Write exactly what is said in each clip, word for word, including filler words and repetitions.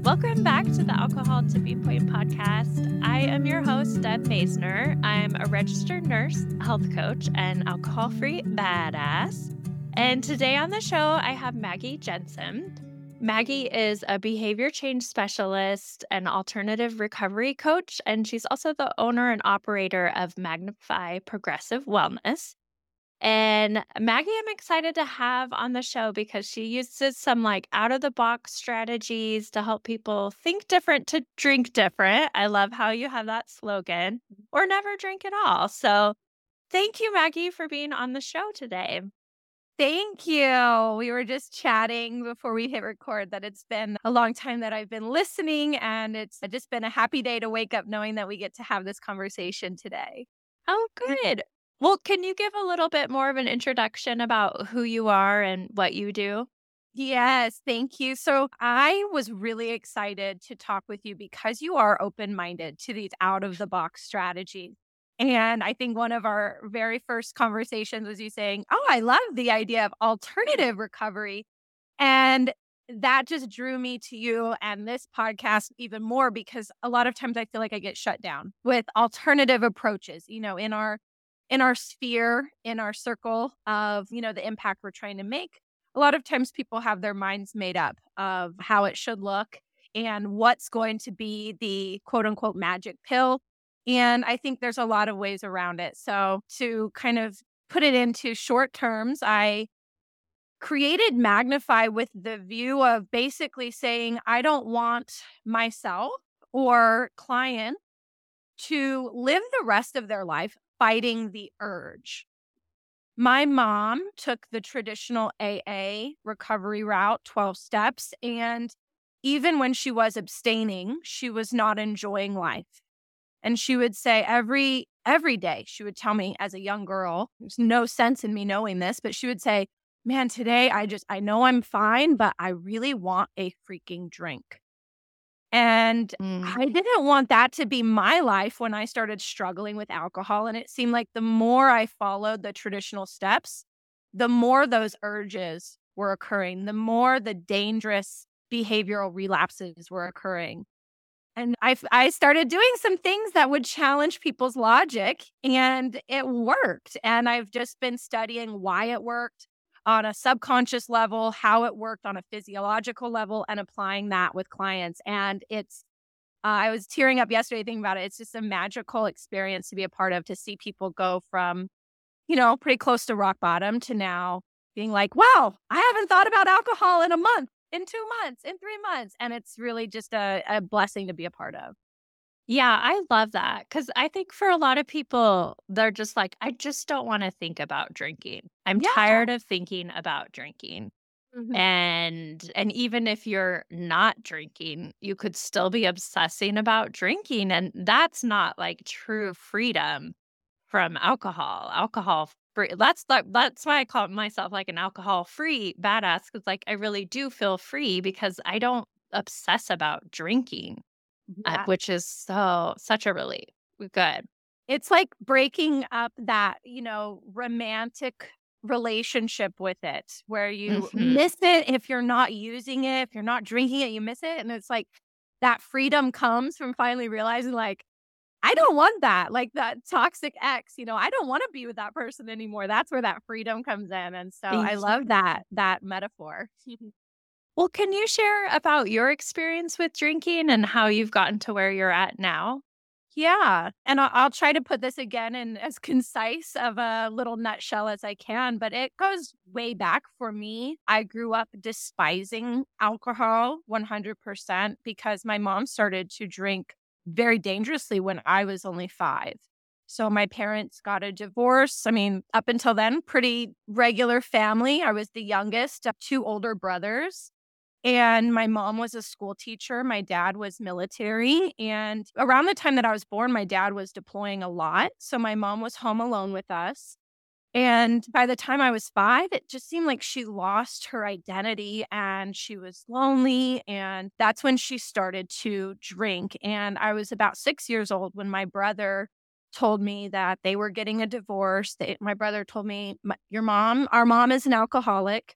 Welcome back to the Alcohol Tipping Point podcast. I am your host, Deb Maisner. I'm a registered nurse, health coach, and alcohol-free badass. And today on the show, I have Maggie Jensen. Maggie is a behavior change specialist and alternative recovery coach, and she's also the owner and operator of Magnify Progressive Wellness. And Maggie, I'm excited to have on the show because she uses some like out of the box strategies to help people think different to drink different. I love how you have that slogan, or never drink at all. So thank you, Maggie, for being on the show today. Thank you. We were just chatting before we hit record that it's been a long time that I've been listening, and it's just been a happy day to wake up knowing that we get to have this conversation today. Oh, good. Well, can you give a little bit more of an introduction about who you are and what you do? Yes, thank you. So I was really excited to talk with you because you are open-minded to these out-of-the-box strategies. And I think one of our very first conversations was you saying, oh, I love the idea of alternative recovery. And that just drew me to you and this podcast even more because a lot of times I feel like I get shut down with alternative approaches, you know, in our in our sphere, in our circle of, you know, the impact we're trying to make. A lot of times people have their minds made up of how it should look and what's going to be the quote unquote magic pill. And I think there's a lot of ways around it. So to kind of put it into short terms, I created Magnify with the view of basically saying, I don't want myself or client to live the rest of their life fighting the urge. My mom took the traditional A A recovery route, twelve steps, and even when she was abstaining, she was not enjoying life. And she would say every every day, she would tell me as a young girl, there's no sense in me knowing this, but she would say, man, today I just, I know I'm fine, but I really want a freaking drink. And Mm. I didn't want that to be my life when I started struggling with alcohol. And it seemed like the more I followed the traditional steps, the more those urges were occurring, the more the dangerous behavioral relapses were occurring. And I, I started doing some things that would challenge people's logic, and it worked. And I've just been studying why it worked on a subconscious level, how it worked on a physiological level, and applying that with clients. And it's, uh, I was tearing up yesterday thinking about it. It's just a magical experience to be a part of, to see people go from, you know, pretty close to rock bottom to now being like, wow, I haven't thought about alcohol in a month, in two months, in three months. And it's really just a, a blessing to be a part of. Yeah, I love that because I think for a lot of people, they're just like, I just don't want to think about drinking. I'm Yeah. tired of thinking about drinking. Mhm. And and even if you're not drinking, you could still be obsessing about drinking. And that's not like true freedom from alcohol. Alcohol free. That's like that's why I call myself like an alcohol free badass, because like I really do feel free because I don't obsess about drinking. Uh, Yeah. which is so such a relief. Good. It's like breaking up that, you know, romantic relationship with it where you Mhm. miss it if you're not using it, if you're not drinking it, you miss it. And it's like that freedom comes from finally realizing, like, I don't want that. Like that toxic ex, you know, I don't want to be with that person anymore. That's where that freedom comes in. And so I Thank you. love that, that metaphor. Well, can you share about your experience with drinking and how you've gotten to where you're at now? Yeah. And I'll, I'll try to put this again in as concise of a little nutshell as I can, but it goes way back for me. I grew up despising alcohol one hundred percent because my mom started to drink very dangerously when I was only five. So my parents got a divorce. I mean, up until then, pretty regular family. I was the youngest of two older brothers. And my mom was a school teacher. My dad was military. And around the time that I was born, my dad was deploying a lot. So my mom was home alone with us. And by the time I was five, it just seemed like she lost her identity and she was lonely. And that's when she started to drink. And I was about six years old when my brother told me that they were getting a divorce. They, my brother told me, "My- your mom, our mom is an alcoholic.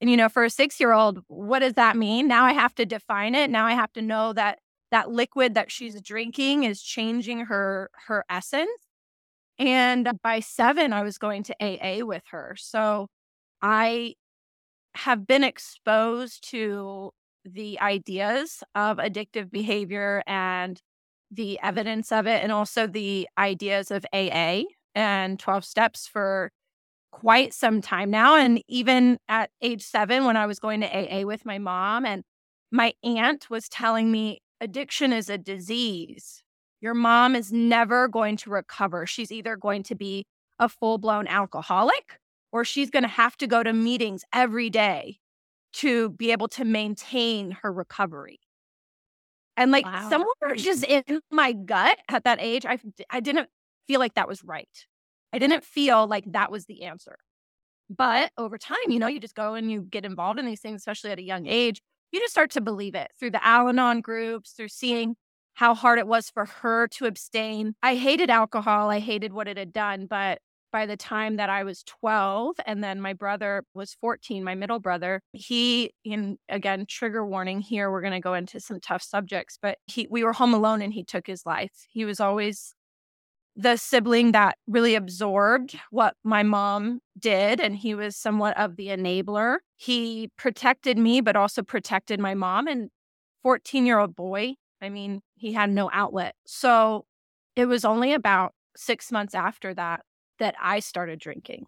And, you know, for a six-year-old, what does that mean? Now I have to define it. Now I have to know that that liquid that she's drinking is changing her her essence. And by seven, I was going to A A with her. So I have been exposed to the ideas of addictive behavior and the evidence of it, and also the ideas of A A and twelve steps for quite some time now. And even at age seven, when I was going to A A with my mom, and my aunt was telling me addiction is a disease. Your mom is never going to recover. She's either going to be a full-blown alcoholic, or she's going to have to go to meetings every day to be able to maintain her recovery. And like Wow. somewhere just in my gut at that age, I, I didn't feel like that was right. I didn't feel like that was the answer. But over time, you know, you just go and you get involved in these things, especially at a young age. You just start to believe it through the Al-Anon groups, through seeing how hard it was for her to abstain. I hated alcohol. I hated what it had done. But by the time that I was twelve, and then my brother was fourteen, my middle brother, he, in again, trigger warning here, we're going to go into some tough subjects, but he, we were home alone and he took his life. He was always the sibling that really absorbed what my mom did, and he was somewhat of the enabler. He protected me, but also protected my mom. And fourteen-year-old boy, I mean, he had no outlet. So it was only about six months after that that I started drinking.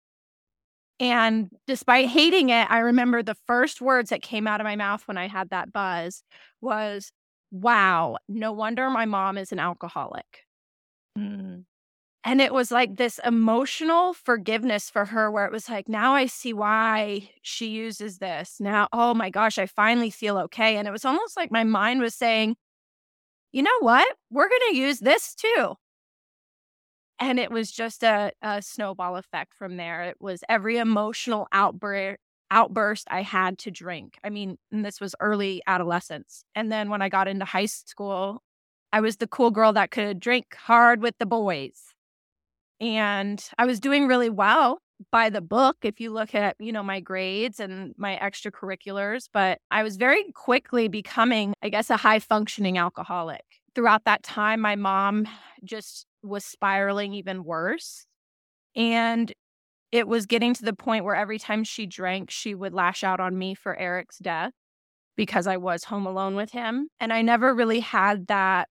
And despite hating it, I remember the first words that came out of my mouth when I had that buzz was, wow, no wonder my mom is an alcoholic. Mm. And it was like this emotional forgiveness for her, where it was like, now I see why she uses this. Now, oh my gosh, I finally feel okay. And it was almost like my mind was saying, you know what? We're going to use this too. And it was just a, a snowball effect from there. It was every emotional outbreak. outburst I had to drink. I mean, and this was early adolescence. And then when I got into high school, I was the cool girl that could drink hard with the boys. And I was doing really well by the book, if you look at, you know, my grades and my extracurriculars. But I was very quickly becoming, I guess, a high functioning alcoholic. Throughout that time, my mom just was spiraling even worse. And it was getting to the point where every time she drank, she would lash out on me for Eric's death because I was home alone with him. And I never really had that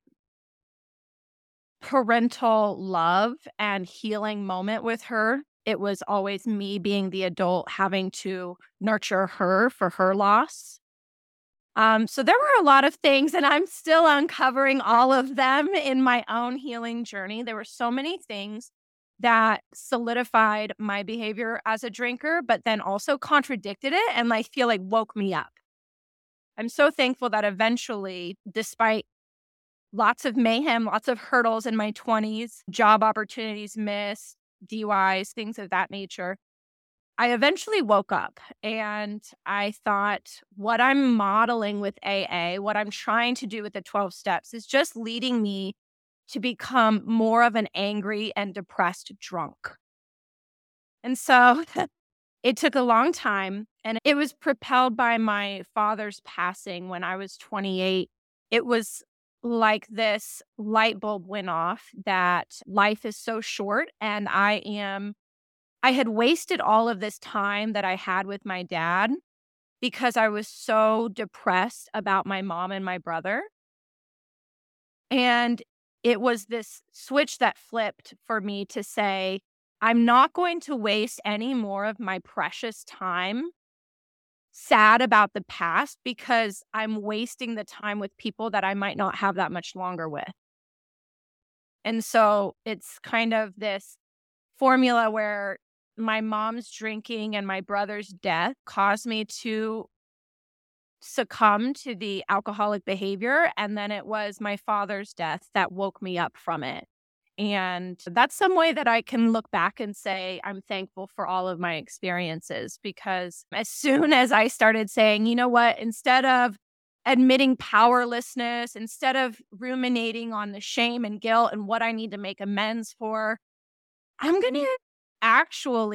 parental love and healing moment with her. It was always me being the adult having to nurture her for her loss. Um, so there were a lot of things, and I'm still uncovering all of them in my own healing journey. There were so many things that solidified my behavior as a drinker, but then also contradicted it and like feel like woke me up. I'm so thankful that eventually, despite lots of mayhem, lots of hurdles in my twenties, job opportunities missed, D U Is, things of that nature, I eventually woke up and I thought, what I'm modeling with A A, what I'm trying to do with the twelve steps is just leading me to become more of an angry and depressed drunk. And so it took a long time, and it was propelled by my father's passing when I was twenty-eight. It was like this light bulb went off that life is so short, and I am, I had wasted all of this time that I had with my dad because I was so depressed about my mom and my brother. And it was this switch that flipped for me to say, I'm not going to waste any more of my precious time sad about the past because I'm wasting the time with people that I might not have that much longer with. And so it's kind of this formula where my mom's drinking and my brother's death caused me to succumb to the alcoholic behavior. And then it was my father's death that woke me up from it. And that's some way that I can look back and say, I'm thankful for all of my experiences, because as soon as I started saying, you know what, instead of admitting powerlessness, instead of ruminating on the shame and guilt and what I need to make amends for, I'm going to actually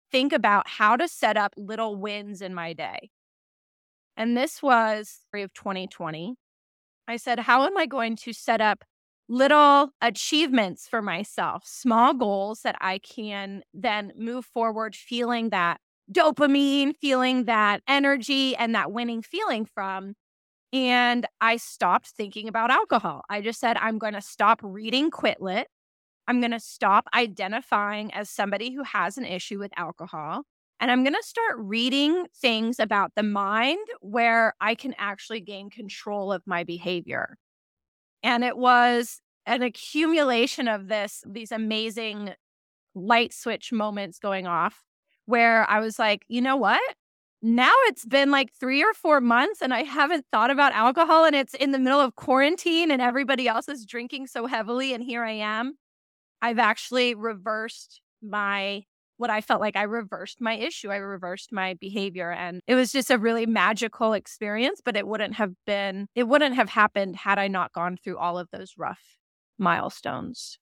think about how to set up little wins in my day. And this was of twenty twenty. I said, how am I going to set up little achievements for myself, small goals that I can then move forward feeling that dopamine, feeling that energy and that winning feeling from. And I stopped thinking about alcohol. I just said, I'm going to stop reading Quit Lit. I'm going to stop identifying as somebody who has an issue with alcohol. And I'm going to start reading things about the mind where I can actually gain control of my behavior. And it was an accumulation of this, these amazing light switch moments going off where I was like, you know what? Now it's been like three or four months and I haven't thought about alcohol, and it's in the middle of quarantine and everybody else is drinking so heavily. And here I am. I've actually reversed my, what I felt like I reversed my issue. I reversed my behavior. And it was just a really magical experience, but it wouldn't have been, it wouldn't have happened had I not gone through all of those rough milestones.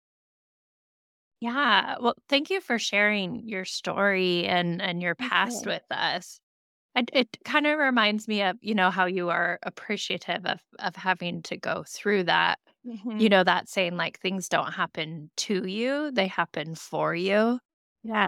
Yeah. Well, thank you for sharing your story and, and your past Okay. with us. It, it kind of reminds me of, you know, how you are appreciative of, of having to go through that. Mm-hmm. You know, that saying like things don't happen to you, they happen for you. Yeah.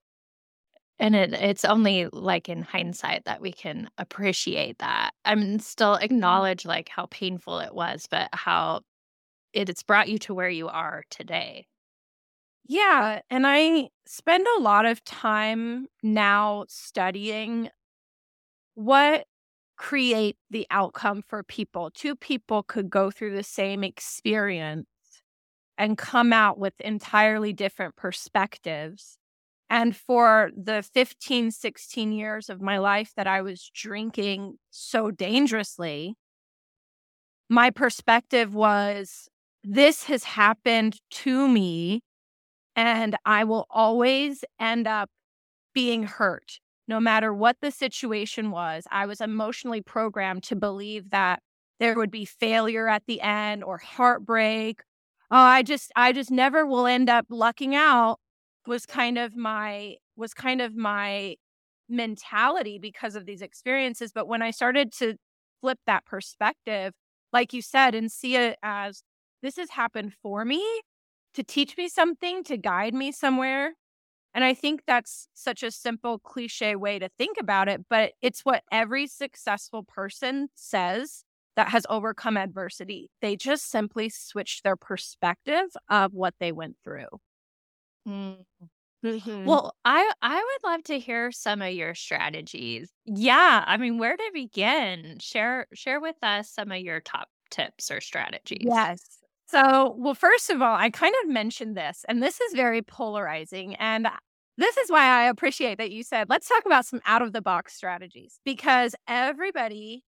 And it it's only like in hindsight that we can appreciate that. I mean, still acknowledge like how painful it was, but how it, it's brought you to where you are today. Yeah. And I spend a lot of time now studying what create the outcome for people. Two people could go through the same experience and come out with entirely different perspectives. And for the fifteen, sixteen years of my life that I was drinking so dangerously, my perspective was, this has happened to me, and I will always end up being hurt. No matter what the situation was, I was emotionally programmed to believe that there would be failure at the end or heartbreak. Oh, I just I just never will end up lucking out was kind of my was kind of my mentality because of these experiences. But when I started to flip that perspective, like you said, and see it as this has happened for me to teach me something, to guide me somewhere. And I think that's such a simple cliche way to think about it, but it's what every successful person says that has overcome adversity. They just simply switched their perspective of what they went through. Mm. Mm-hmm. Well, I I would love to hear some of your strategies. Yeah, I mean, where to begin? Share share with us some of your top tips or strategies. Yes. So, well, first of all, I kind of mentioned this, and this is very polarizing. And this is why I appreciate that you said, let's talk about some out of the box strategies, because everybody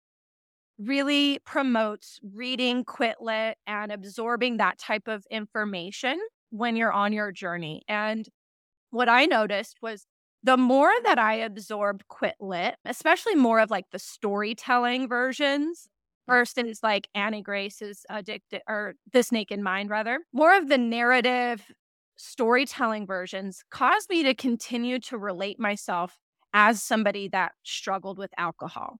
really promotes reading Quit Lit and absorbing that type of information when you're on your journey. And what I noticed was the more that I absorbed Quit Lit, especially more of like the storytelling versions, versus like Annie Grace's Addicted or This Naked Mind, rather, more of the narrative storytelling versions caused me to continue to relate myself as somebody that struggled with alcohol.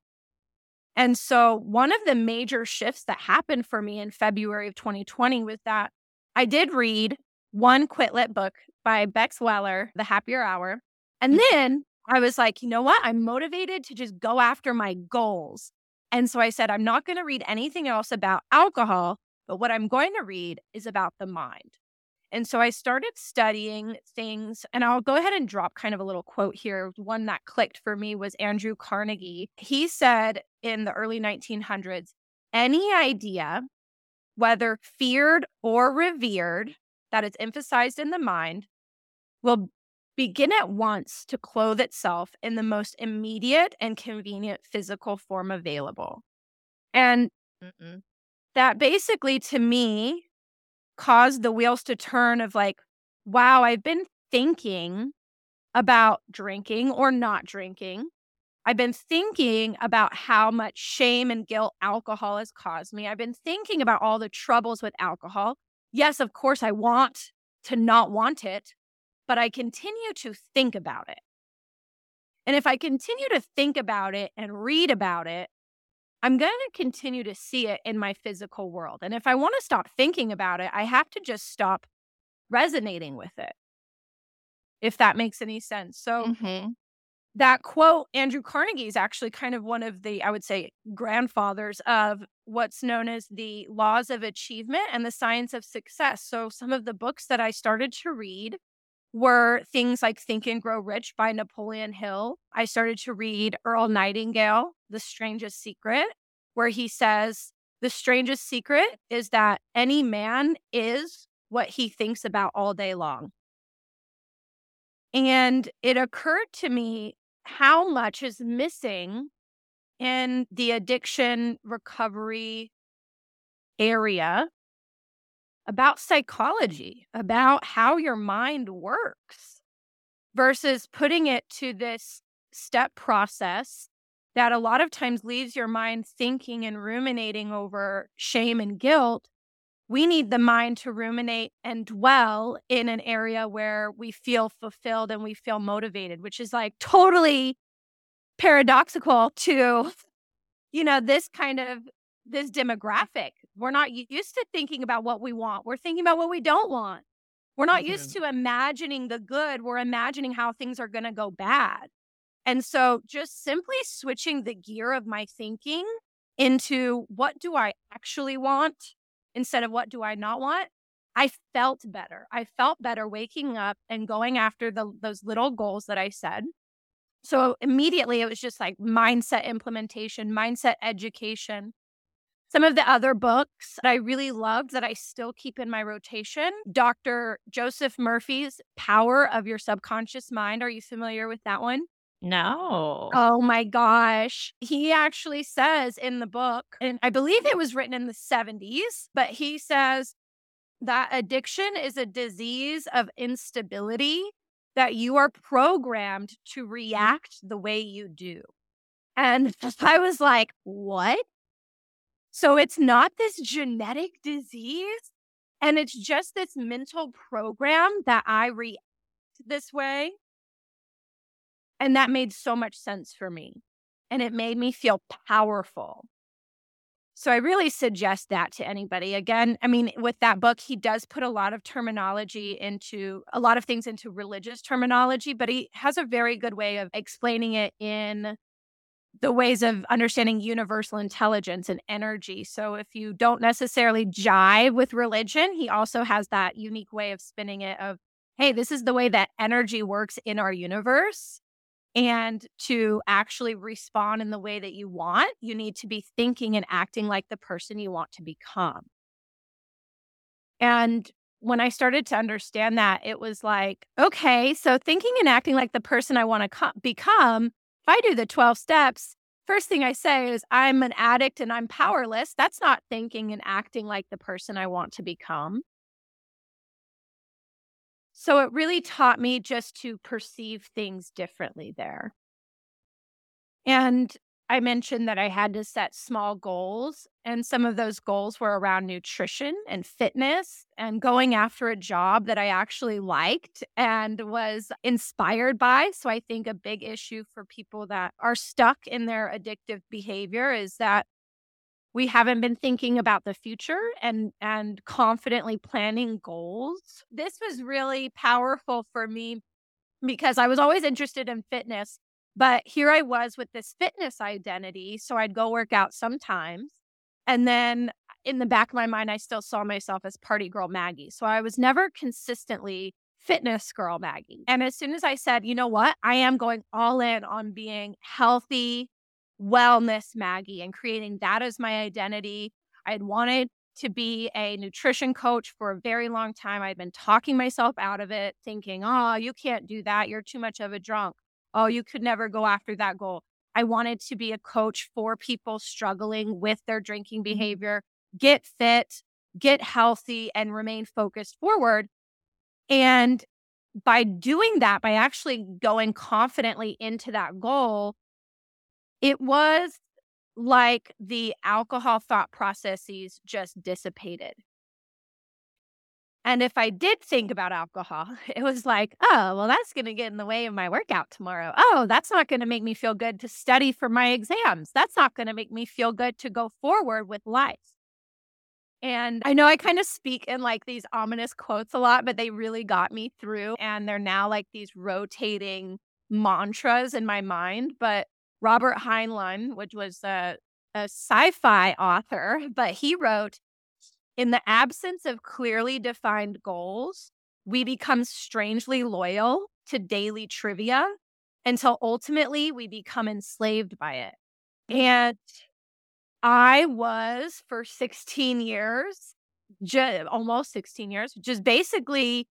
And so one of the major shifts that happened for me in February of twenty twenty was that I did read one Quit Lit book by Bex Weller, The Happier Hour. And then I was like, you know what? I'm motivated to just go after my goals. And so I said, I'm not going to read anything else about alcohol, but what I'm going to read is about the mind. And so I started studying things, and I'll go ahead and drop kind of a little quote here. One that clicked for me was Andrew Carnegie. He said in the early nineteen hundreds, any idea, whether feared or revered, that is emphasized in the mind, will begin at once to clothe itself in the most immediate and convenient physical form available. And Mm-mm. that basically, to me, caused the wheels to turn of like, wow, I've been thinking about drinking or not drinking. I've been thinking about how much shame and guilt alcohol has caused me. I've been thinking about all the troubles with alcohol. Yes, of course, I want to not want it, but I continue to think about it. And if I continue to think about it and read about it, I'm going to continue to see it in my physical world. And if I want to stop thinking about it, I have to just stop resonating with it, if that makes any sense. So Mm-hmm. that quote, Andrew Carnegie, is actually kind of one of the, I would say, grandfathers of what's known as the laws of achievement and the science of success. So some of the books that I started to read were things like Think and Grow Rich by Napoleon Hill. I started to read Earl Nightingale, The Strangest Secret, where he says, the strangest secret is that any man is what he thinks about all day long. And it occurred to me how much is missing in the addiction recovery area about psychology, about how your mind works, versus putting it to this step process that a lot of times leaves your mind thinking and ruminating over shame and guilt. We need the mind to ruminate and dwell in an area where we feel fulfilled and we feel motivated, which is like totally paradoxical to, you know, this kind of this demographic. We're not used to thinking about what we want. We're thinking about what we don't want. We're not used to imagining the good. We're imagining how things are going to go bad. And so just simply switching the gear of my thinking into what do I actually want instead of what do I not want, I felt better. I felt better waking up and going after the, those little goals that I said. So immediately it was just like mindset implementation, mindset education. Some of the other books that I really loved that I still keep in my rotation, Doctor Joseph Murphy's Power of Your Subconscious Mind. Are you familiar with that one? No. Oh my gosh. He actually says in the book, and I believe it was written in the seventies, but he says that addiction is a disease of instability, that you are programmed to react the way you do. And I was like, what? So it's not this genetic disease, and it's just this mental program that I react this way. And that made so much sense for me. And it made me feel powerful. So I really suggest that to anybody. Again, I mean, with that book, he does put a lot of terminology into, a lot of things into religious terminology, but he has a very good way of explaining it in the ways of understanding universal intelligence and energy. So if you don't necessarily jive with religion, he also has that unique way of spinning it of, hey, this is the way that energy works in our universe. And to actually respond in the way that you want, you need to be thinking and acting like the person you want to become. And when I started to understand that, it was like, okay, so thinking and acting like the person I want to co- become, if I do the twelve steps, first thing I say is I'm an addict and I'm powerless. That's not thinking and acting like the person I want to become. So it really taught me just to perceive things differently there. And I mentioned that I had to set small goals, and some of those goals were around nutrition and fitness and going after a job that I actually liked and was inspired by. So I think a big issue for people that are stuck in their addictive behavior is that we haven't been thinking about the future and and confidently planning goals. This was really powerful for me because I was always interested in fitness, but here I was with this fitness identity. So I'd go work out sometimes. And then in the back of my mind, I still saw myself as party girl Maggie. So I was never consistently fitness girl Maggie. And as soon as I said, you know what, I am going all in on being healthy, wellness Maggie and creating that as my identity. I had wanted to be a nutrition coach for a very long time. I'd been talking myself out of it, thinking, oh, you can't do that. You're too much of a drunk. Oh, you could never go after that goal. I wanted to be a coach for people struggling with their drinking behavior, get fit, get healthy, and remain focused forward. And by doing that, by actually going confidently into that goal, it was like the alcohol thought processes just dissipated. And if I did think about alcohol, it was like, oh, well, that's going to get in the way of my workout tomorrow. Oh, that's not going to make me feel good to study for my exams. That's not going to make me feel good to go forward with life. And I know I kind of speak in like these ominous quotes a lot, but they really got me through. And they're now like these rotating mantras in my mind. But Robert Heinlein, which was a, a sci-fi author, but he wrote, in the absence of clearly defined goals, we become strangely loyal to daily trivia until ultimately we become enslaved by it. And I was for sixteen years, ju- almost sixteen years, just basically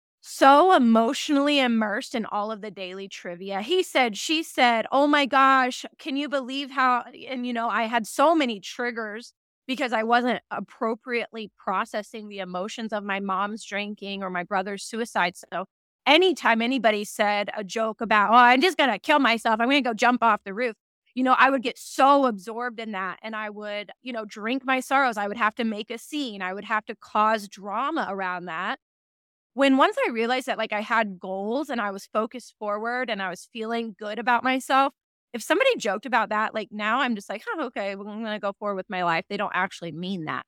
so emotionally immersed in all of the daily trivia. He said, she said, oh my gosh, can you believe how, and you know, I had so many triggers because I wasn't appropriately processing the emotions of my mom's drinking or my brother's suicide. So anytime anybody said a joke about, oh, I'm just going to kill myself, I'm going to go jump off the roof, you know, I would get so absorbed in that and I would, you know, drink my sorrows. I would have to make a scene. I would have to cause drama around that. When once I realized that like I had goals and I was focused forward and I was feeling good about myself, if somebody joked about that, like now I'm just like, oh, okay, well, I'm going to go forward with my life. They don't actually mean that.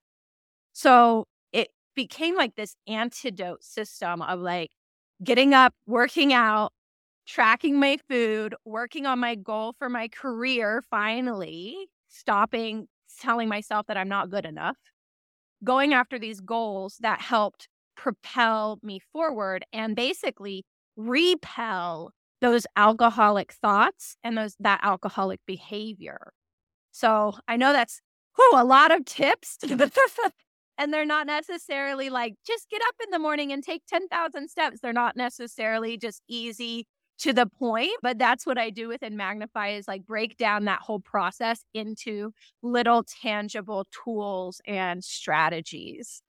So it became like this antidote system of like getting up, working out, tracking my food, working on my goal for my career, finally stopping telling myself that I'm not good enough, going after these goals that helped propel me forward and basically repel those alcoholic thoughts and those that alcoholic behavior. So I know that's whew, a lot of tips, and they're not necessarily like, just get up in the morning and take ten thousand steps. They're not necessarily just easy to the point, but that's what I do within Magnify is like break down that whole process into little tangible tools and strategies.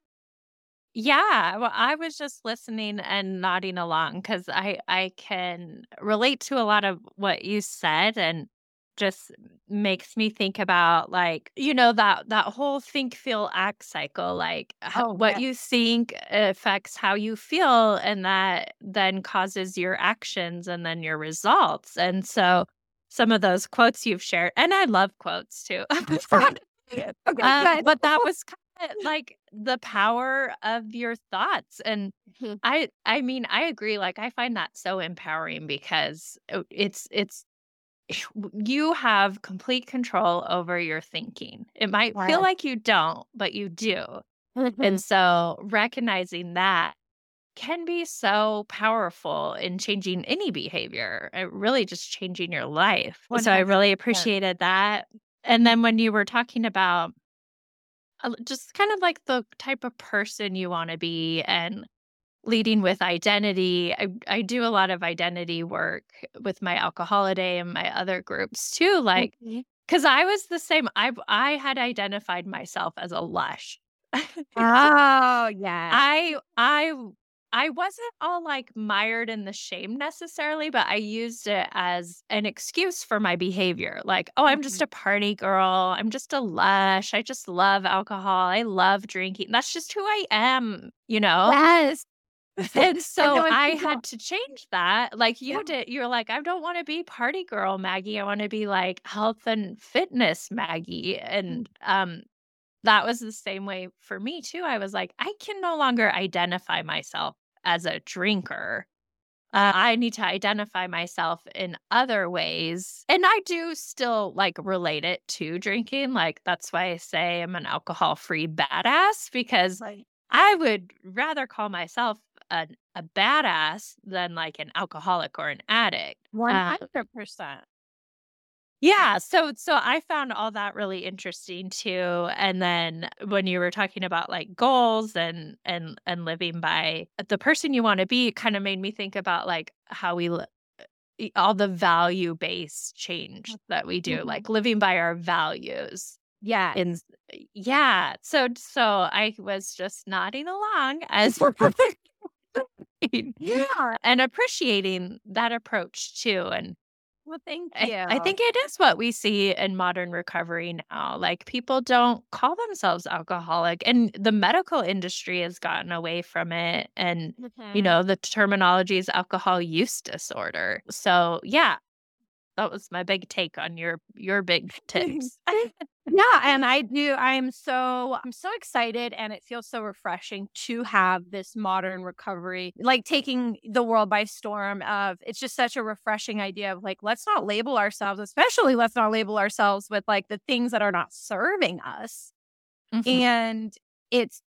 Yeah, well, I was just listening and nodding along because I I can relate to a lot of what you said, and just makes me think about like you know that that whole think feel act cycle, like h- Oh, what yeah. you think affects how you feel, and that then causes your actions and then your results. And so some of those quotes you've shared, and I love quotes too. Okay, Uh, good. but that was kinda like the power of your thoughts, and Mhm. I I mean, I agree, like, I find that so empowering because o it's it's you have complete control over your thinking. It might feel Right. like you don't, but you do, and Mhm. so recognizing that can be so powerful in changing any behavior, uh, really just changing your life. So I really one hundred percent. appreciated that, and then when you were talking about uh, just kind of like the type of person you want to be and leading with identity. I, I do a lot of identity work with my alcoholiday and my other groups too. Like, Mhm. because I was the same. I I had identified myself as a lush. Oh, yes. I I I wasn't all like mired in the shame necessarily, but I used it as an excuse for my behavior. Like, oh, I'm just Mhm. a party girl. I'm just a lush. I just love alcohol. I love drinking. That's just who I am, you know? Yes. And And then so when I people had to change that. Like yeah. you did. You're like, I don't want to be party girl, Maggie. I want to be like health and fitness, Maggie. Mm. And um that was the same way for me too. I was like, I can no longer identify myself as a drinker. Uh, I need to identify myself in other ways. And I do still like relate it to drinking. Like, that's why I say I'm an alcohol free badass, because Right. I would rather call myself a, a badass than like an alcoholic or an addict. Uh, one hundred percent. yeah, so so I found all that really interesting too. And then when you were talking about like goals and and and living by the person you want to be, it kind of made me think about like how we li- e- all the value based change that we do, Mhm. like living by our values. Yes. In yeah, so so I was just nodding along as Yeah. and appreciating that approach too. And Well, thank I, you. I think it is what we see in modern recovery now. Like people don't call themselves alcoholic, and the medical industry has gotten away from it. And, you Mhm. know, the terminology is alcohol use disorder. So, yeah, that was my big take on your your big tips. Yeah, and I do I am so I'm so excited, and it feels so refreshing to have this modern recovery, like, taking the world by storm of it's just such a refreshing idea of, like, let's not label ourselves, especially let's not label ourselves with, like, the things that are not serving us. Mhm. And it's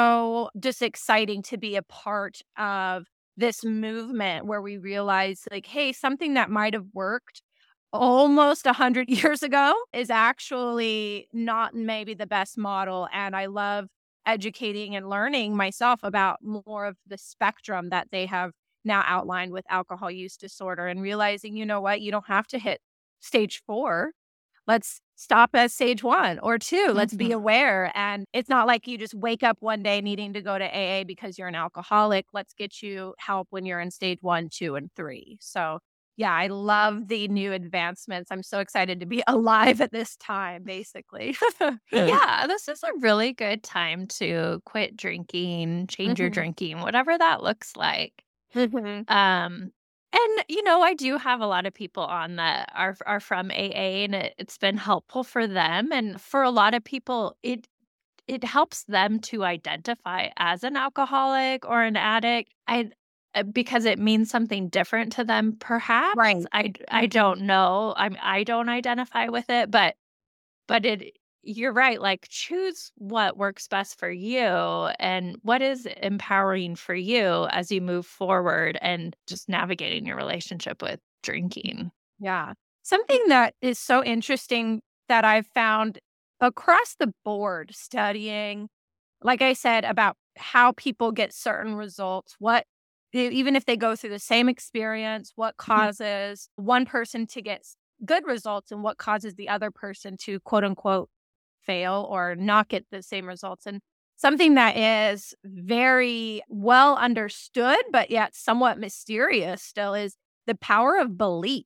so just exciting to be a part of this movement where we realize, like, hey, something that might have worked almost one hundred years ago is actually not maybe the best model. And I love educating and learning myself about more of the spectrum that they have now outlined with alcohol use disorder and realizing, you know what, you don't have to hit stage four. Let's stop at stage one or two. Let's be Mhm. aware, and it's not like you just wake up one day needing to go to A A because you're an alcoholic. Let's get you help when you're in stage one, two, and three. So, yeah, I love the new advancements. I'm so excited to be alive at this time, basically. Yeah, this is a really good time to quit drinking, change your Mhm. drinking, whatever that looks like. Mhm. Um, and you know, I do have a lot of people on that are are from A A, and it, it's been helpful for them. And for a lot of people, it it helps them to identify as an alcoholic or an addict. I uh, because it means something different to them. Perhaps Right. I d- I Mhm. don't know. I'm I don't identify with it, but but it you're right, like, choose what works best for you and what is empowering for you as you move forward and just navigating your relationship with drinking. Yeah. Something that is so interesting that I've found across the board studying, like I said, about how people get certain results, what e even if they go through the same experience, what Mhm. causes one person to get s good results and what causes the other person to, quote, unquote, "fail" or not get the same results, and something that is very well understood, but yet somewhat mysterious still is the power of belief.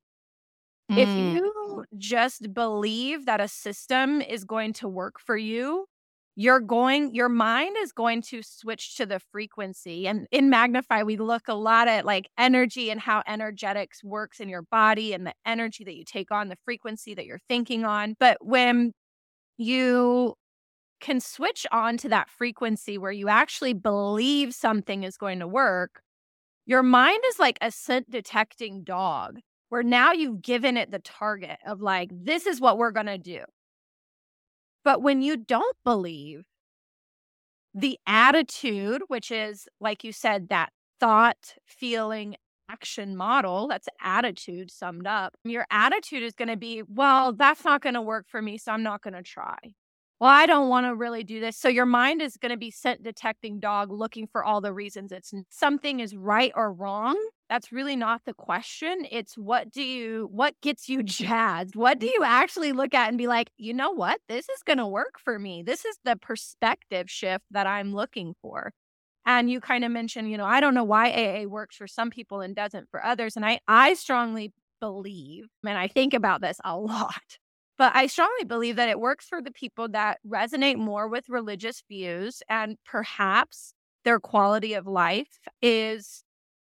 If Mm. you just believe that a system is going to work for you, you're going your mind is going to switch to the frequency. And in Magnify, we look a lot at like energy and how energetics works in your body and the energy that you take on, the frequency that you're thinking on. But when you can switch on to that frequency where you actually believe something is going to work, your mind is like a scent detecting dog, where now you've given it the target of like, this is what we're going to do. But when you don't believe, the attitude, which is, like you said, that thought, feeling, action model, that's attitude summed up. Your attitude is going to be, well, that's not going to work for me, so I'm not going to try. Well, I don't want to really do this. So your mind is going to be scent detecting dog looking for all the reasons it's n- something is right or wrong. That's really not the question. It's what do you what gets you jazzed? What do you actually look at and be like, "You know what? This is going to work for me. This is the perspective shift that I'm looking for." And you kind of mentioned, you know, I don't know why A A works for some people and doesn't for others, and I I strongly believe, and I think about this a lot. But I strongly believe that it works for the people that resonate more with religious views and perhaps their quality of life is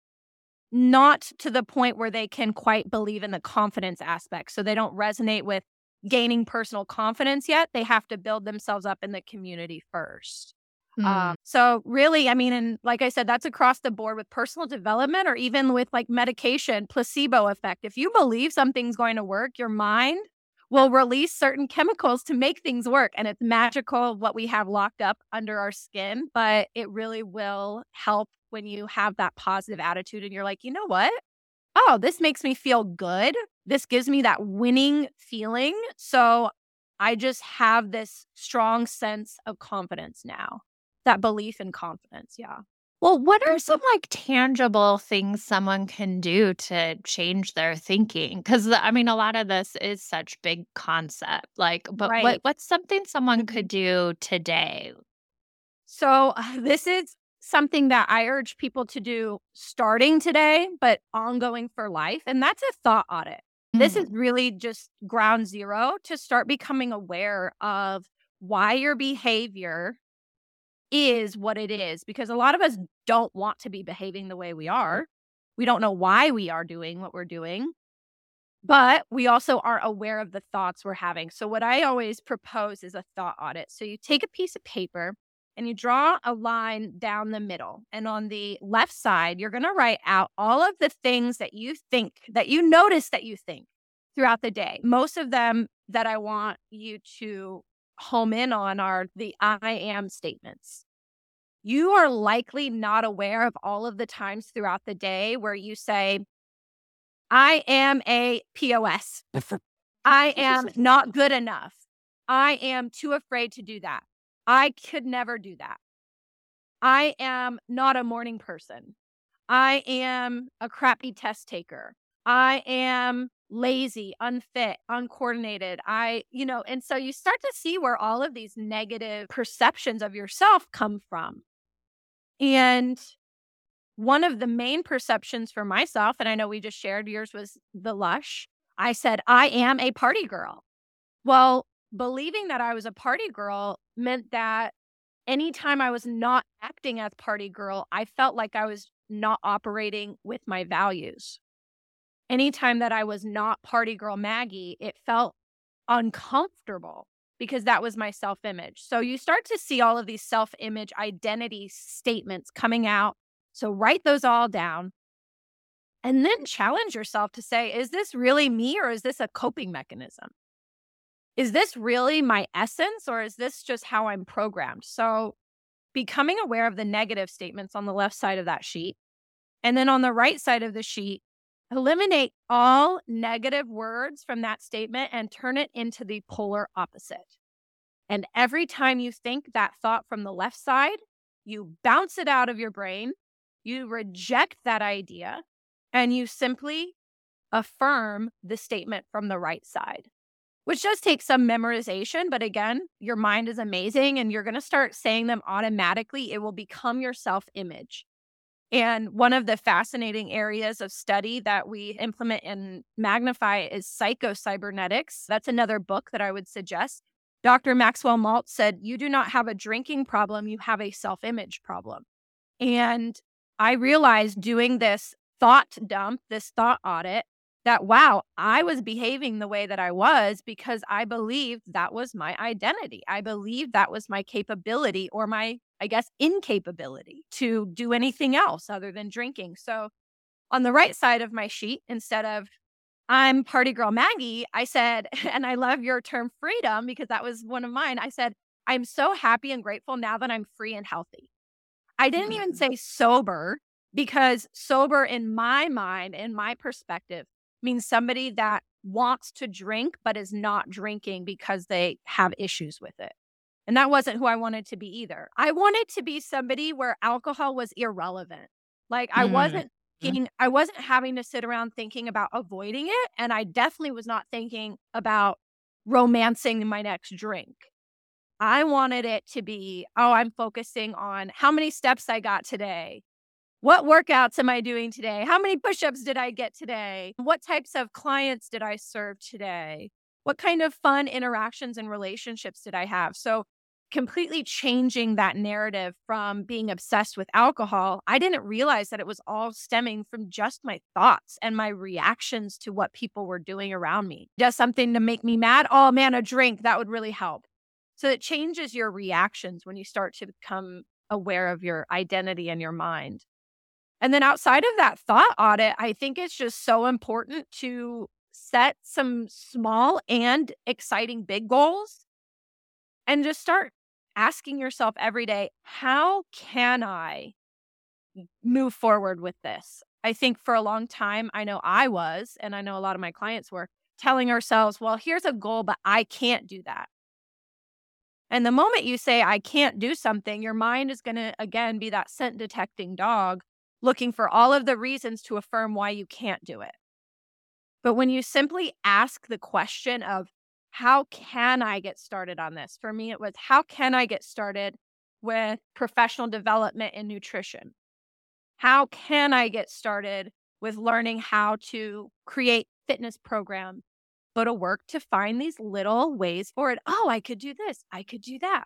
not to the point where they can quite believe in the confidence aspect. So they don't resonate with gaining personal confidence yet. They have to build themselves up in the community first. Um, Mm. so really, I mean, and like I said, that's across the board with personal development or even with like medication, placebo effect. If you believe something's going to work, your mind will release certain chemicals to make things work. And it's magical what we have locked up under our skin, but it really will help when you have that positive attitude and you're like, you know what? Oh, this makes me feel good. This gives me that winning feeling. So I just have this strong sense of confidence now. That belief and confidence, yeah. Well, what are some like tangible things someone can do to change their thinking? Because I mean, a lot of this is such big concept. Like, but what Right. what's something someone could Mhm. do today? So, this is something that I urge people to do starting today, but ongoing for life, and that's a thought audit. This is really just ground zero to start becoming aware of why your behavior is what it is, because a lot of us don't want to be behaving the way we are. We don't know why we are doing what we're doing, but we also aren't aware of the thoughts we're having. So what I always propose is a thought audit. So you take a piece of paper and you draw a line down the middle. And on the left side, you're going to write out all of the things that you think, that you notice that you think throughout the day. Most of them that I want you to home in on are the I am statements. You are likely not aware of all of the times throughout the day where you say, I am a P O S. I am not good enough. I am too afraid to do that. I could never do that. I am not a morning person. I am a crappy test taker. I am lazy, unfit, uncoordinated. I, you know, and so you start to see where all of these negative perceptions of yourself come from. And one of the main perceptions for myself, and I know we just shared yours was the Lush, I said, I am a party girl. Well, believing that I was a party girl meant that anytime I was not acting as party girl, I felt like I was not operating with my values. Anytime that I was not party girl Maggie, it felt uncomfortable because that was my self-image. So you start to see all of these self-image identity statements coming out. So write those all down and then challenge yourself to say, is this really me or is this a coping mechanism? Is this really my essence or is this just how I'm programmed? So becoming aware of the negative statements on the left side of that sheet. And then on the right side of the sheet, eliminate all negative words from that statement and turn it into the polar opposite. And every time you think that thought from the left side, you bounce it out of your brain, you reject that idea, and you simply affirm the statement from the right side, which does take some memorization. But again, your mind is amazing and you're going to start saying them automatically. It will become your self-image. And one of the fascinating areas of study that we implement and magnify is psychocybernetics. That's another book that I would suggest. Doctor Maxwell Maltz said, you do not have a drinking problem, you have a self-image problem. And I realized doing this thought dump, this thought audit, that, wow, I was behaving the way that I was because I believed that was my identity. I believed that was my capability or my, I guess, incapability to do anything else other than drinking. So on the right side of my sheet, instead of I'm party girl Maggie, I said, and I love your term freedom because that was one of mine. I said, I'm so happy and grateful now that I'm free and healthy. I didn't even say sober because sober in my mind, in my perspective, means somebody that wants to drink but is not drinking because they have issues with it. And that wasn't who I wanted to be either. I wanted to be somebody where alcohol was irrelevant. Like I mm-hmm. wasn't thinking, I wasn't having to sit around thinking about avoiding it. And I definitely was not thinking about romancing my next drink. I wanted it to be, oh, I'm focusing on how many steps I got today. What workouts am I doing today? How many push-ups did I get today? What types of clients did I serve today? What kind of fun interactions and relationships did I have? So completely changing that narrative from being obsessed with alcohol, I didn't realize that it was all stemming from just my thoughts and my reactions to what people were doing around me. Does something to make me mad? Oh man, a drink, that would really help. So it changes your reactions when you start to become aware of your identity and your mind. And then outside of that thought audit, I think it's just so important to set some small and exciting big goals and just start asking yourself every day, how can I move forward with this? I think for a long time, I know I was, and I know a lot of my clients were telling ourselves, well, here's a goal, but I can't do that. And the moment you say, I can't do something, your mind is going to, again, be that scent detecting dog looking for all of the reasons to affirm why you can't do it. But when you simply ask the question of, how can I get started on this? For me, it was, how can I get started with professional development in nutrition? How can I get started with learning how to create fitness program go to work to find these little ways for it. Oh, I could do this. I could do that.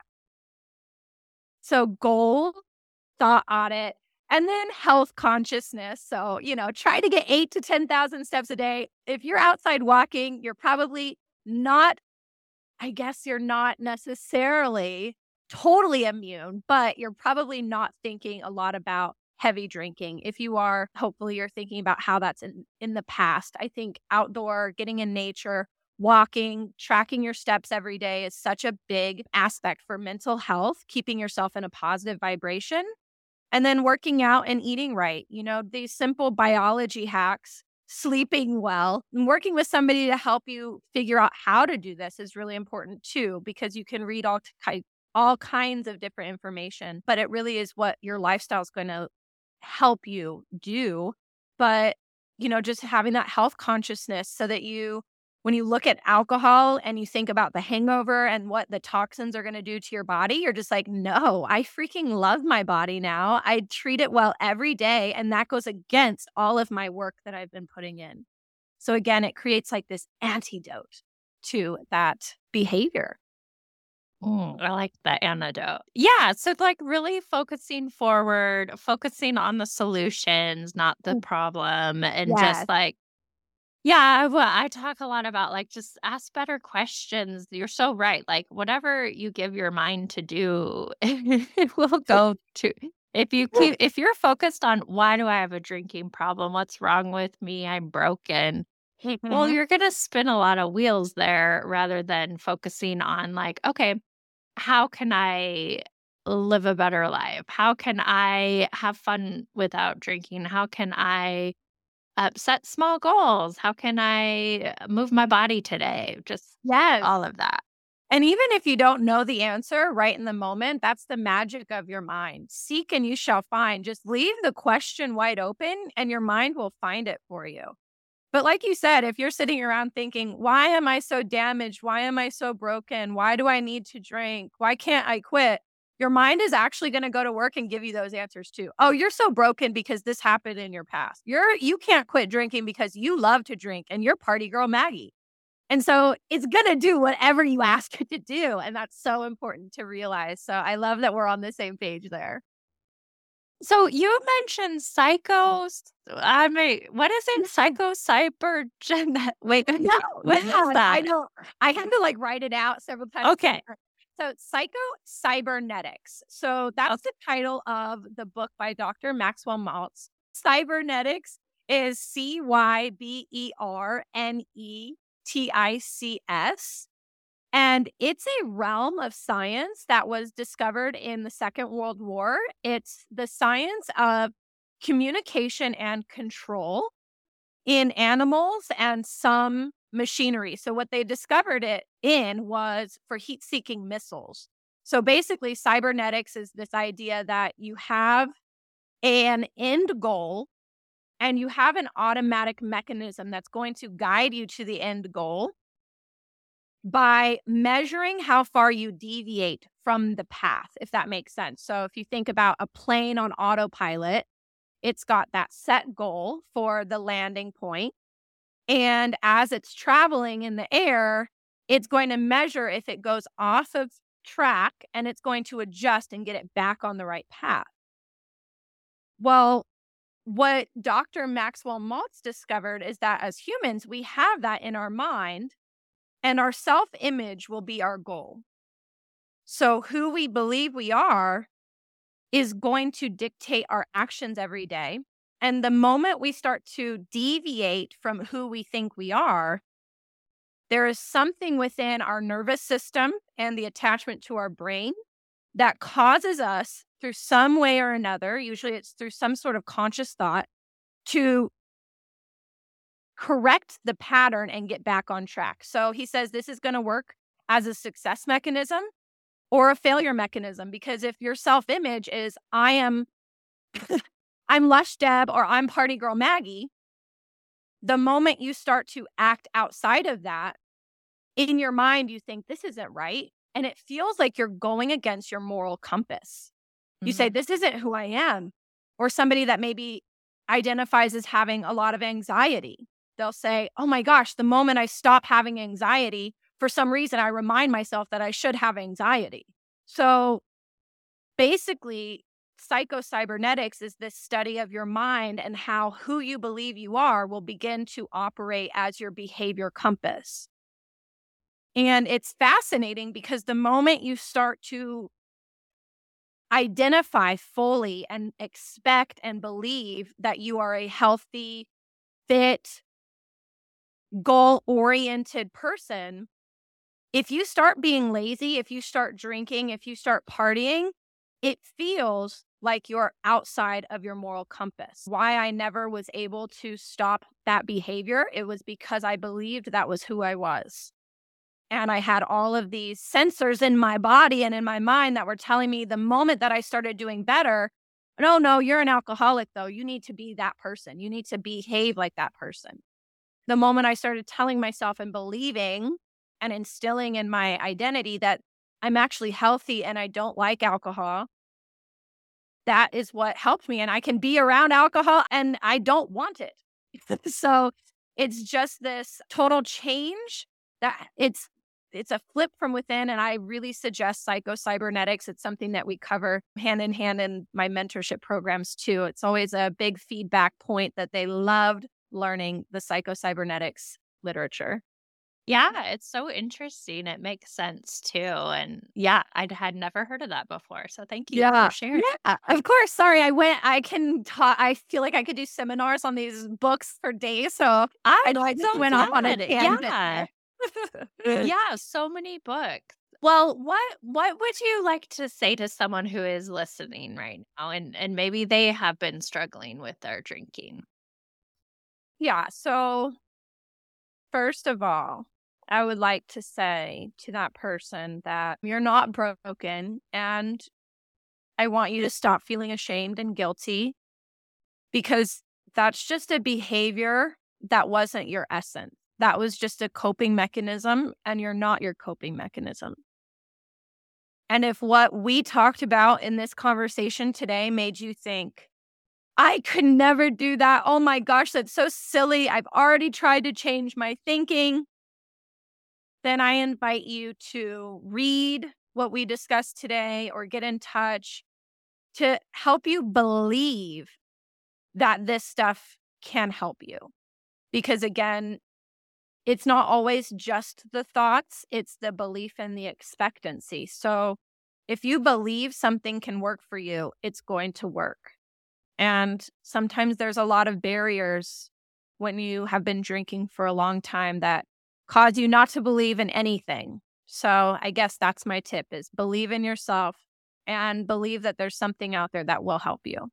So goal, thought audit, and then health consciousness. So, you know, try to get eight to ten thousand steps a day. If you're outside walking, you're probably not, I guess you're not necessarily totally immune, but you're probably not thinking a lot about heavy drinking. If you are, hopefully you're thinking about how that's in, in the past. I think outdoor, getting in nature, walking, tracking your steps every day is such a big aspect for mental health, keeping yourself in a positive vibration. And then working out and eating right, you know, these simple biology hacks, sleeping well, and working with somebody to help you figure out how to do this is really important too, because you can read all, ki- all kinds of different information, but it really is what your lifestyle is going to help you do. But, you know, just having that health consciousness so that you, when you look at alcohol and you think about the hangover and what the toxins are going to do to your body, you're just like, no, I freaking love my body now. I treat it well every day. And that goes against all of my work that I've been putting in. So again, it creates like this antidote to that behavior. Mm, I like the antidote. Yeah. So, like, really focusing forward, focusing on the solutions, not the problem. And Yes. just like, yeah, well, I talk a lot about like just ask better questions. You're so right. Like, whatever you give your mind to do, it will go to. If you keep, if you're focused on why do I have a drinking problem? What's wrong with me? I'm broken. Well, Mhm. you're going to spin a lot of wheels there rather than focusing on like, okay, how can I live a better life? How can I have fun without drinking? How can I uh, set small goals? How can I uh, move my body today? Just Yes. all of that. And even if you don't know the answer right in the moment, that's the magic of your mind. Seek and you shall find. Just leave the question wide open and your mind will find it for you. But like you said, if you're sitting around thinking, why am I so damaged? Why am I so broken? Why do I need to drink? Why can't I quit? Your mind is actually going to go to work and give you those answers too. Oh, you're so broken because this happened in your past. You're you can't quit drinking because you love to drink and you're party girl Maggie. And so it's going to do whatever you ask it to do. And that's so important to realize. So I love that we're on the same page there. So you mentioned psychos. I mean, what is it? Psychocybergen. Wait, No, what is yeah, I that? know. I had to like write it out several times. Okay. So psycho cybernetics. So that's Okay. the title of the book by Doctor Maxwell Maltz. Cybernetics is C Y B E R N E T I C S. And it's a realm of science that was discovered in the Second World War. It's the science of communication and control in animals and some machinery. So what they discovered it in was for heat-seeking missiles. So basically, cybernetics is this idea that you have an end goal and you have an automatic mechanism that's going to guide you to the end goal by measuring how far you deviate from the path, if that makes sense. So if you think about a plane on autopilot, it's got that set goal for the landing point. And as it's traveling in the air, it's going to measure if it goes off of track and it's going to adjust and get it back on the right path. Well, what Doctor Maxwell Maltz discovered is that as humans, we have that in our mind. And our self-image will be our goal. So who we believe we are is going to dictate our actions every day. And the moment we start to deviate from who we think we are, there is something within our nervous system and the attachment to our brain that causes us through some way or another, usually it's through some sort of conscious thought, to correct the pattern and get back on track. So he says this is going to work as a success mechanism or a failure mechanism, because if your self-image is I am I'm Lush Deb or I'm Party Girl Maggie, the moment you start to act outside of that, in your mind you think this isn't right and it feels like you're going against your moral compass. You Mm-hmm. say this isn't who I am, or somebody that maybe identifies as having a lot of anxiety. they'll say, oh my gosh, the moment I stop having anxiety, for some reason, I remind myself that I should have anxiety. So basically, psycho-cybernetics is this study of your mind and how who you believe you are will begin to operate as your behavior compass. And it's fascinating because the moment you start to identify fully and expect and believe that you are a healthy, fit, goal-oriented person, if you start being lazy, if you start drinking, if you start partying, it feels like you're outside of your moral compass. Why I never was able to stop that behavior, it was because I believed that was who I was. And I had all of these sensors in my body and in my mind that were telling me the moment that I started doing better, no, no, you're an alcoholic though. You need to be that person. You need to behave like that person. The moment I started telling myself and believing and instilling in my identity that I'm actually healthy and I don't like alcohol, that is what helped me. And I can be around alcohol and I don't want it. So it's just this total change that it's it's a flip from within. And I really suggest psycho-cybernetics. It's something that we cover hand in hand in my mentorship programs too. It's always a big feedback point that they loved learning the psycho-cybernetics literature. Yeah, it's so interesting. It makes sense too. And yeah, I had never heard of that before. So thank you Yeah. for sharing. Yeah, of course. Sorry, I went, I can talk, I feel like I could do seminars on these books for days. So I know I just so went off on a glad. tangent. Yeah. there. Yeah, so many books. Well, what what would you like to say to someone who is listening right now and, and maybe they have been struggling with their drinking? Yeah. So first of all, I would like to say to that person that you're not broken, and I want you to stop feeling ashamed and guilty because that's just a behavior that wasn't your essence. That was just a coping mechanism, and you're not your coping mechanism. And if what we talked about in this conversation today made you think, I could never do that. Oh my gosh, that's so silly. I've already tried to change my thinking. Then I invite you to read what we discussed today or get in touch to help you believe that this stuff can help you. Because again, it's not always just the thoughts, it's the belief and the expectancy. So if you believe something can work for you, it's going to work. And sometimes there's a lot of barriers when you have been drinking for a long time that cause you not to believe in anything. So I guess that's my tip is believe in yourself and believe that there's something out there that will help you.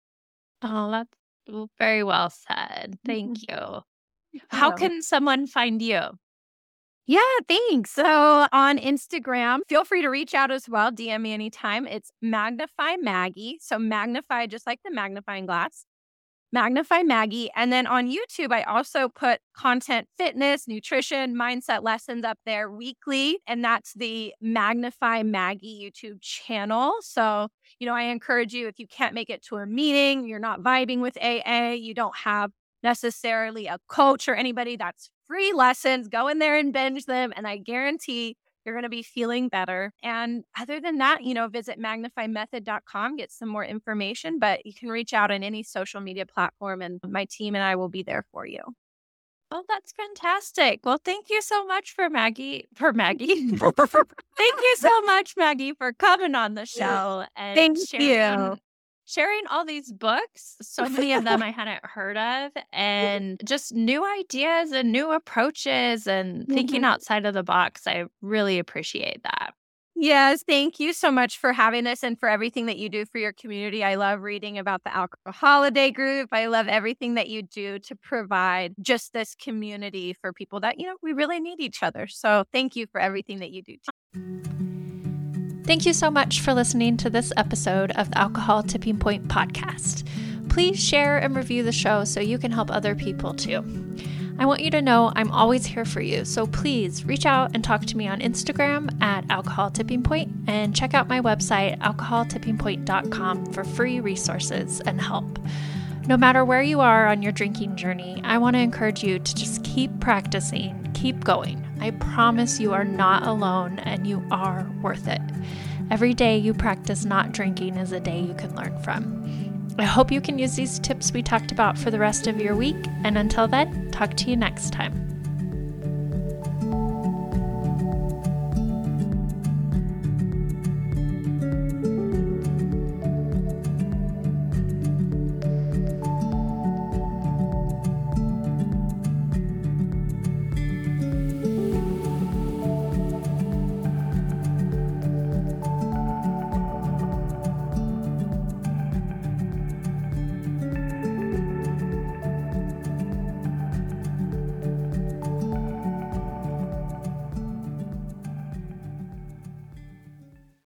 Oh, that's very well said. Thank you. How can someone find you? Yeah, thanks. So on Instagram, feel free to reach out as well. D M me anytime. It's Magnify Maggie. So magnify just like the magnifying glass. Magnify Maggie. And then on YouTube, I also put content, fitness, nutrition, mindset lessons up there weekly. And that's the Magnify Maggie YouTube channel. So, you know, I encourage you, if you can't make it to a meeting, you're not vibing with A A, you don't have necessarily a coach or anybody, that's free lessons. Go in there and binge them. And I guarantee you're going to be feeling better. And other than that, you know, visit magnify method dot com, get some more information, but you can reach out on any social media platform and my team and I will be there for you. Oh, that's fantastic. Well, thank you so much for Maggie, for Maggie. Thank you so much, Maggie, for coming on the show and Thank sharing, you. sharing all these books. So many of them I hadn't heard of, and just new ideas and new approaches and thinking outside of the box. I really appreciate that. Yes, thank you so much for having this and for everything that you do for your community. I love reading about the Alcohol Holiday Group. I love everything that you do to provide just this community for people that, you know, we really need each other. So thank you for everything that you do. Thank you so much for listening to this episode of the Alcohol Tipping Point podcast. Please share and review the show so you can help other people too. I want you to know I'm always here for you, so please reach out and talk to me on Instagram at Alcohol Tipping Point and check out my website, alcohol tipping point dot com, for free resources and help. No matter where you are on your drinking journey, I want to encourage you to just keep practicing, keep going. I promise you are not alone and you are worth it. Every day you practice not drinking is a day you can learn from. I hope you can use these tips we talked about for the rest of your week, and until then, talk to you next time.